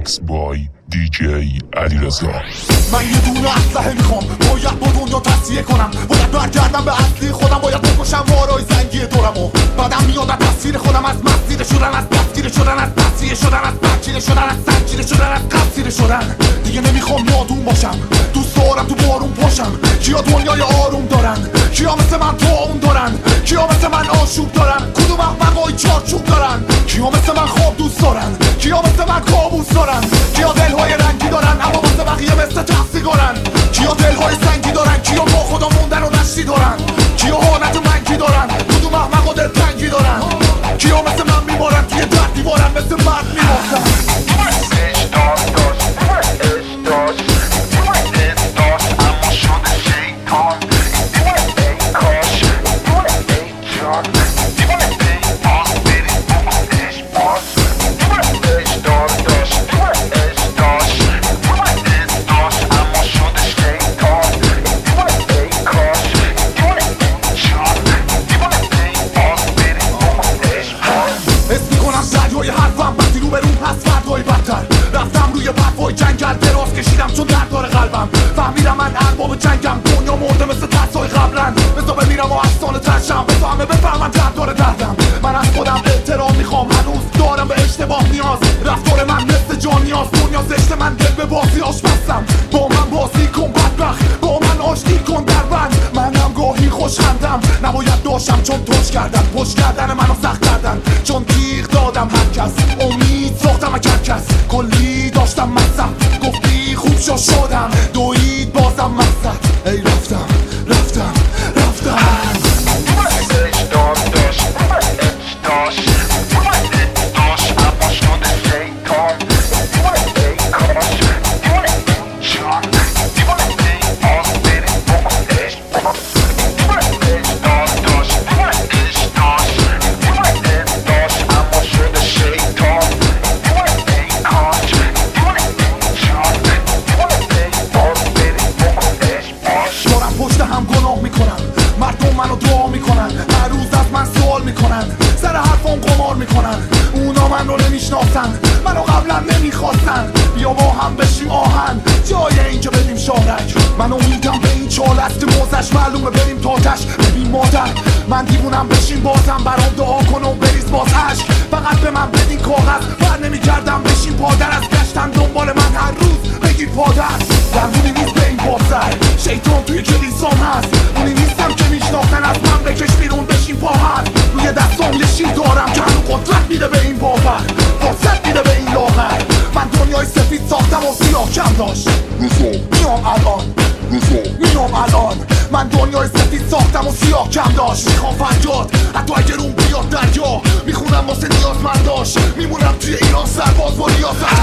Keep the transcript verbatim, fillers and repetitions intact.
میکس بای دی جی علیرضا. من یه دونه اسلحه میخوام، باید با دنیا تصفیه کنم، باید برگردم به اصلی خودم، باید بکشم وارای زنگی دورمو. بعدم میاد از تصویر خودم، از مسیر شدن، از دستگیر شدن، از تصفیه شدن، از بچیره شدن، از سنجیره شدن، از قبضیره شدن. دیگه نمیخوام نادون باشم، دوست دارم تو بارون پاشم. کیا دنیای آروم دارن، کیا مثل من طاعون دارن، کیا مثل من آشوب دارن، کدوم احمقای چارچوب دارن، کیا مثل من خواب دوست دارن، کیا مثل من کابوس دارن، کیا دلهای رنگی دارن اما واسه بقیه مثل تفسیگارن، کیا دلهای سنگی دارن، کیا با خدا موندن و نشتی دارن، کیا حالت منگی دارن، کدوم احمقا دلتنگی دارن، کیا مثل من میبارن توی در دیوارن، مثل مرد میبارن. جنگل دراز کشیدم چون درد داره قلبم، فهمیدم من ارباب جنگم، دنیا مرده مثل ترسای قبلن. بذار بمیرم و افسانه ترشم، بذار همه بفهمن درد داره دردم. من از خودم احترام میخوام، هنوز دارم به اشتباه نیاز. رفتار من مثل جان نیاز، دنیا زشت، من دل به بازی آشپزم. با من بازی کن بدبخت، با من آشتی کن در بند. منم گاهی خوشخندم، نباید داشتم چون توش کردن، پشت کردن منو سخت کردن، چون تیغ دادم هر کس، امید ساختم اگر کس، کلی داشتم مصرف، گفتی خوب شو شدم، دوید بازم مقصد. ای رفتم رفتم رفتم منو قبلا نمیخواستن. بیا با هم بشیم آهن جای اینجا بریم شارک. من امیدم به این چالست موزش معلومه بریم تاتش. ببین مادر من دیوونم، بشین بازم برام دعا کن و بریز باز عشق. فقط به من بدین کاغذ، بر نمیگردم بشین پادر. از گشتن دنبال من هر روز بگیر پادر. درمونی نیست به این بازر، شیطان توی کلیسام هست. اونی نیستم که میشناختن، از من بکش بیرون بشین پاهر. روی دستام یه شیر دارم که هنو قدرت میده به این باور، فرصت میده به این لاغر. من دنیای سفید ساختم و سیاه کم داشت. میام الان میام الان من دنیای سفید ساختم و سیاه کم داشت. میخوام فریاد حتی اگر اون بیاد دریا، میخونم واسه نیاز من داشت. میمونم توی ایران سرباز با ریاست،